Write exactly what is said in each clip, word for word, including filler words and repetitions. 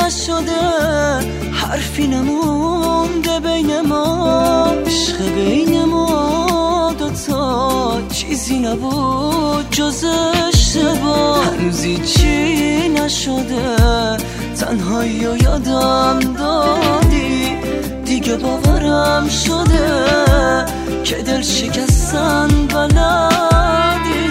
نشده، حرفی نمونده بین ما، عشق بین ما دوتا چیزی نبود جز اشتباه. هنوزی چی نشده، تنهایی و یادم دادی، دیگه باورم شده که دل شکستن بلدی.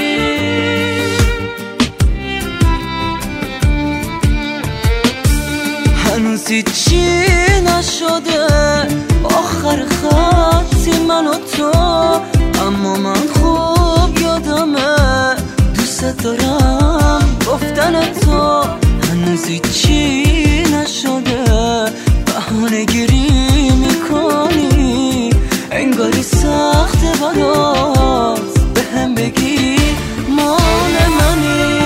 هنوزی چی نشده، آخر خطی من و تو، اما من خوب یادمه دوست دارم گفتن تو. هنوزی چی نشده، بهانه گیری میکنی، انگاری سخته برات به هم بگی مال منی.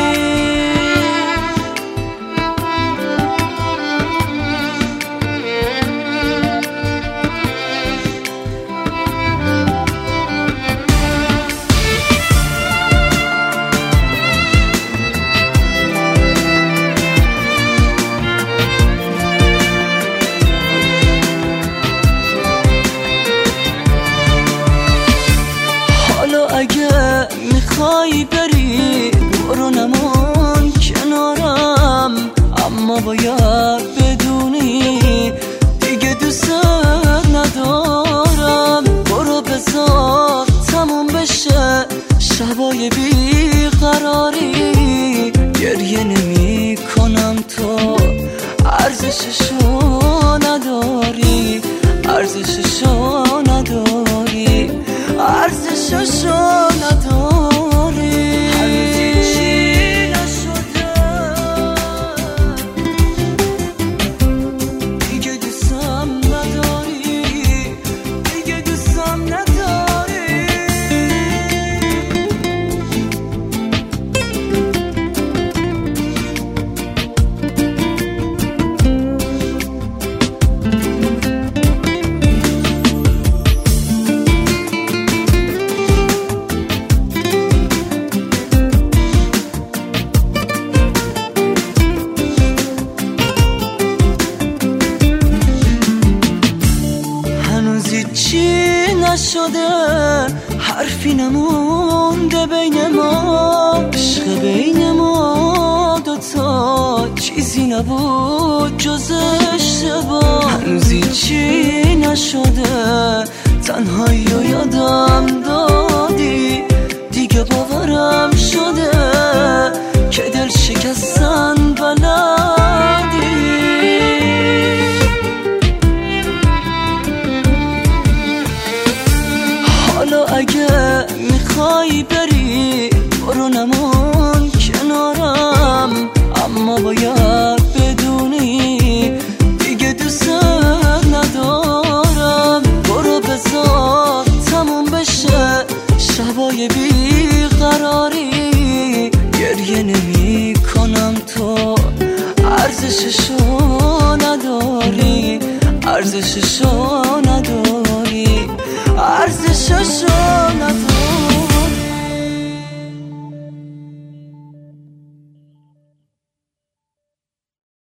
اگه میخوای بری برو نمون کنارم، اما باید بدونی دیگه دوست ندارم. برو بذار تموم بشه شبای بیقراری، گریه نمی کنم تو ارزششو نداری، ارزششو نداری، ارزششو نداری. هنوزی چی نشده، دیگه دوستم نداری، دیگه دوستم نداری. چی نشده، حرفی نمونده بین ما، عشق بین ما دوتا چیزی نبود جز اشتباه. هنوزی چی نشده، تنهایی و یادم دادی، دیگه باورم شده که دل شکستن بلدی. حالا اگه میخوای بری برو نمون کنارم، اما باید بدونی دیگه دوست ندارم. برو بذار تموم بشه شبای بیقراری، گریه نمی کنم تو ارزششو نداری، ارزششو نداری، ارزششو